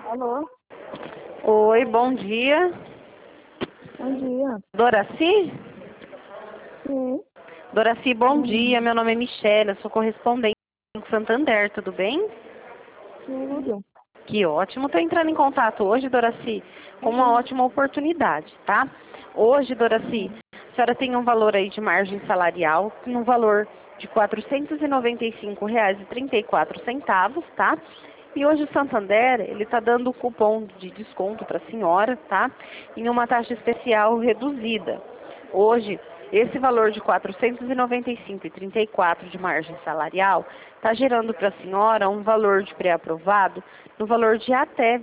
Alô? Oi, bom dia. Bom dia. Doraci? Sim. Doraci, bom dia. Meu nome é Michelle, eu sou correspondente do Santander, tudo bem? Tudo. Que ótimo. Estou entrando em contato hoje, Doraci, com uma ótima oportunidade, tá? Hoje, Doraci, a senhora tem um valor aí de margem salarial, no valor de R$ 495,34, tá? E hoje o Santander, ele está dando cupom de desconto para a senhora, tá? Em uma taxa especial reduzida. Hoje, esse valor de R$ 495,34 de margem salarial está gerando para a senhora um valor de pré-aprovado no valor de até R$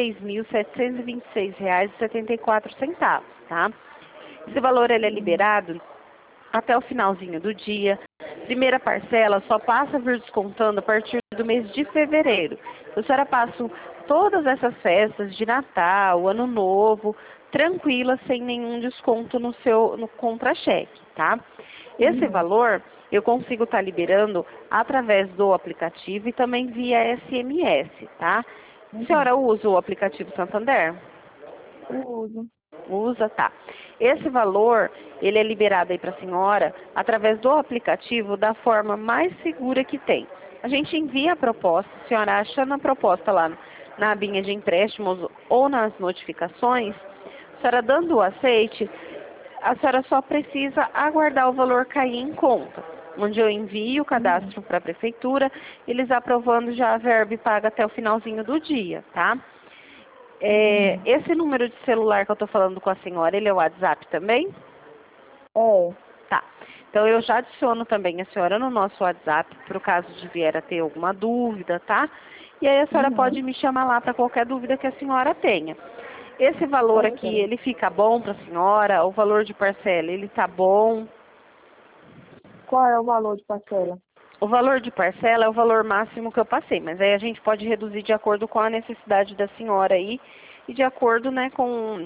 26.726,74, tá? Esse valor ele é liberado até o finalzinho do dia. Primeira parcela só passa a vir descontando a partir do mês de fevereiro. A senhora passa todas essas festas de Natal, Ano Novo, tranquila, sem nenhum desconto no contra-cheque, tá? Esse valor eu consigo estar liberando através do aplicativo e também via SMS, tá? A senhora usa o aplicativo Santander? Eu uso. Usa, tá. Esse valor, ele é liberado aí para a senhora através do aplicativo da forma mais segura que tem. A gente envia a proposta, a senhora achando a proposta lá na abinha de empréstimos ou nas notificações, a senhora dando o aceite, a senhora só precisa aguardar o valor cair em conta, onde eu envio o cadastro para a prefeitura, eles aprovando já a verba e paga até o finalzinho do dia, tá? Esse número de celular que eu estou falando com a senhora, ele é o WhatsApp também? É. Tá. Então eu já adiciono também a senhora no nosso WhatsApp, para o caso de vier a ter alguma dúvida, tá? E aí a senhora pode me chamar lá para qualquer dúvida que a senhora tenha. Esse valor aqui, ele fica bom para a senhora? O valor de parcela, ele tá bom? Qual é o valor de parcela? O valor de parcela é o valor máximo que eu passei, mas aí a gente pode reduzir de acordo com a necessidade da senhora aí e de acordo, né, com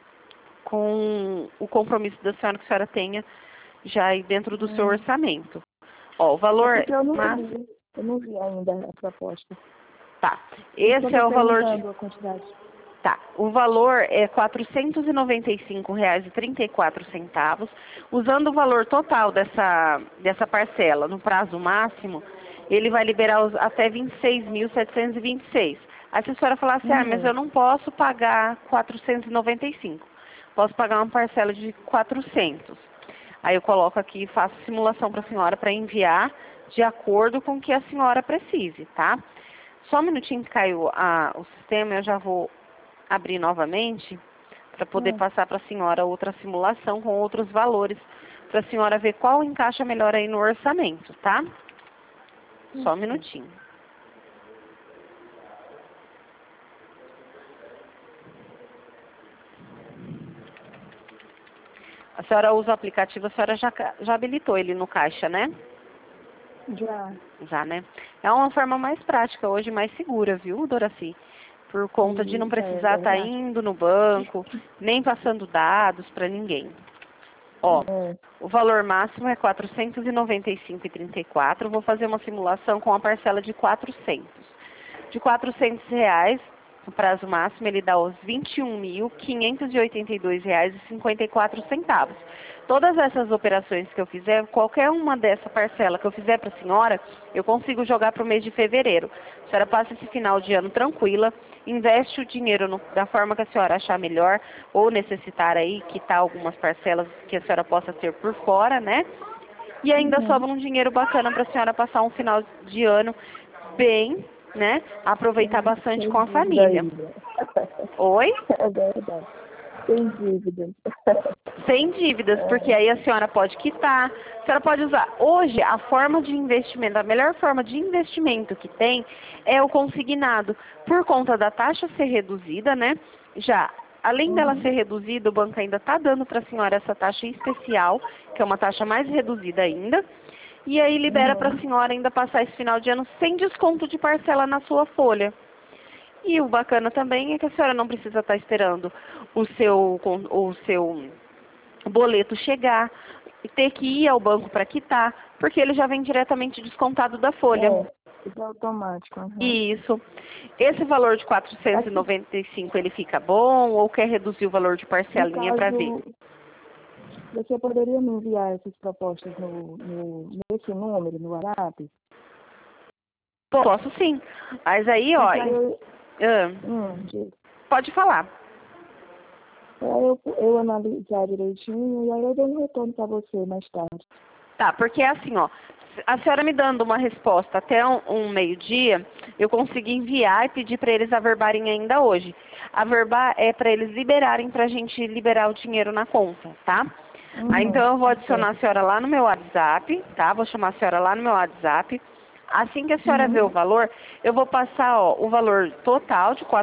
o compromisso da senhora que a senhora tenha já aí dentro do seu orçamento. Ó, o valor Porque eu não máximo... vi. Eu não vi ainda a proposta. Tá. Por isso que eu Esse tô é o valor de... perguntando a quantidade. Tá, o valor é R$ 495,34. Usando o valor total dessa parcela no prazo máximo, ele vai liberar até 26.726. Aí se a senhora falar assim, mas eu não posso pagar 495. Posso pagar uma parcela de 400. Aí eu coloco aqui e faço simulação para a senhora para enviar de acordo com o que a senhora precise, tá? Só um minutinho que caiu o sistema, eu já vou abrir novamente para poder passar para a senhora outra simulação com outros valores, para a senhora ver qual encaixa melhor aí no orçamento, tá? Só um minutinho. A senhora usa o aplicativo, a senhora já habilitou ele no caixa, né? Já. Já, né? É uma forma mais prática hoje, mais segura, viu, Doraci? Por conta de não precisar estar indo no banco, nem passando dados para ninguém. Ó, o valor máximo é R$ 495,34. Vou fazer uma simulação com a parcela de 400. De R$ 400, o prazo máximo, ele dá os R$ 21.582,54. Todas essas operações que eu fizer, qualquer uma dessa parcela que eu fizer para a senhora, eu consigo jogar para o mês de fevereiro. A senhora passa esse final de ano tranquila, investe o dinheiro da forma que a senhora achar melhor, ou necessitar aí, quitar algumas parcelas que a senhora possa ter por fora, né? E ainda sobra um dinheiro bacana para a senhora passar um final de ano bem, né? Aproveitar bastante com a família. Oi? É verdade. Sem dívidas. Sem dívidas, porque aí a senhora pode quitar, a senhora pode usar. Hoje, a forma de investimento, a melhor forma de investimento que tem é o consignado, por conta da taxa ser reduzida, né? Já, além dela ser reduzida, o banco ainda está dando para a senhora essa taxa especial, que é uma taxa mais reduzida ainda, e aí libera para a senhora ainda passar esse final de ano sem desconto de parcela na sua folha. E o bacana também é que a senhora não precisa estar esperando o seu boleto chegar e ter que ir ao banco para quitar, porque ele já vem diretamente descontado da folha. Isso é automático. Uhum. Isso. Esse valor de 495, ele fica bom ou quer reduzir o valor de No parcelinha para ver? caso, você poderia me enviar essas propostas nesse número, no WhatsApp? Posso sim. Mas aí, ó, Porque aí eu, diga. pode falar. Aí eu analisar direitinho e aí eu dou um retorno para você mais tarde. Tá, porque é assim, ó, a senhora me dando uma resposta até um meio-dia, eu consigo enviar e pedir para eles averbarem ainda hoje. Averbar é para eles liberarem para a gente liberar o dinheiro na conta, tá? Aí, então eu vou adicionar a Certo. senhora lá no meu WhatsApp, tá? Vou chamar a senhora lá no meu WhatsApp. Assim que a senhora vê o Uhum. valor, eu vou passar, ó, o valor total de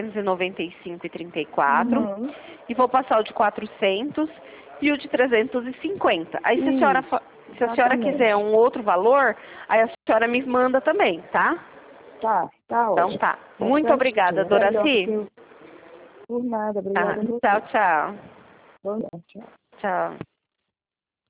495,34 Uhum. e vou passar o de 400 e o de 350. Aí se a senhora, Isso, se a senhora quiser exatamente. um outro valor, aí a senhora me manda também, tá? Tá Então ótimo. tá. Tá Muito obrigada, certinho. É melhor porque Doraci. eu, por nada, Tá. obrigada a Tchau, você. tchau. Bom dia, tchau. Tchau.